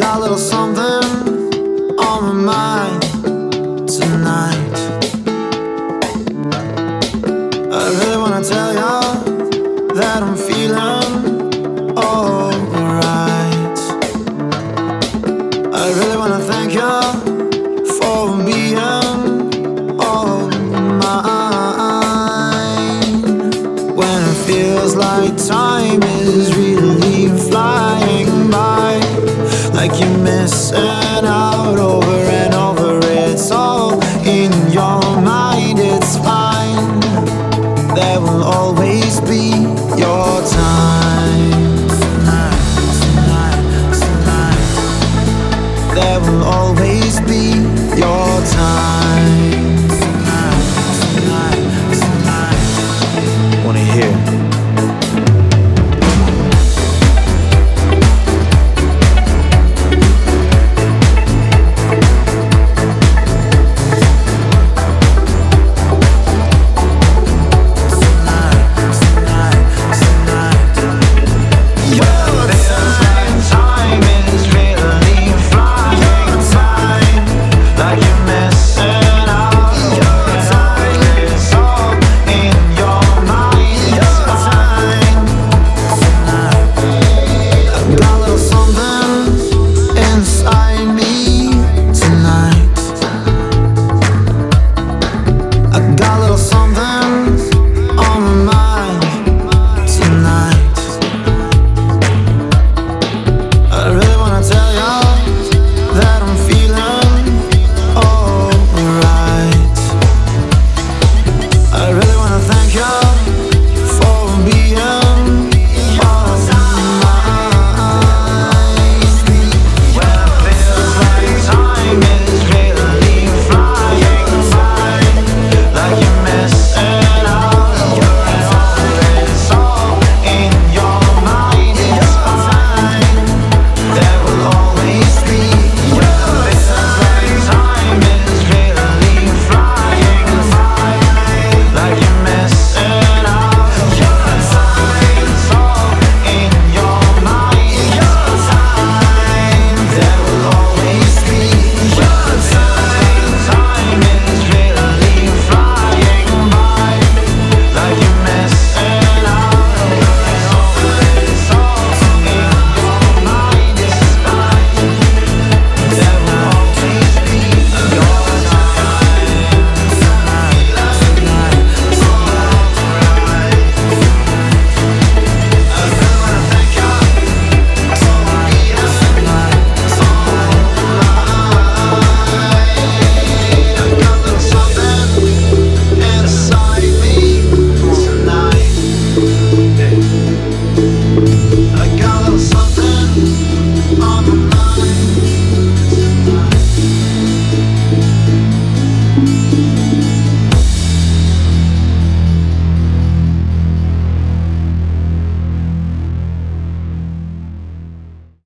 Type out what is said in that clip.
got a little something on my mind tonight. I really wanna tell ya that I'm feeling alright. I really wanna thank ya for being all mine. When it feels like time is really flying by, like you're missing out over and over. It's all in your mind, it's fine. There will always be your time. Tonight, tonight, tonight. There will always be your time.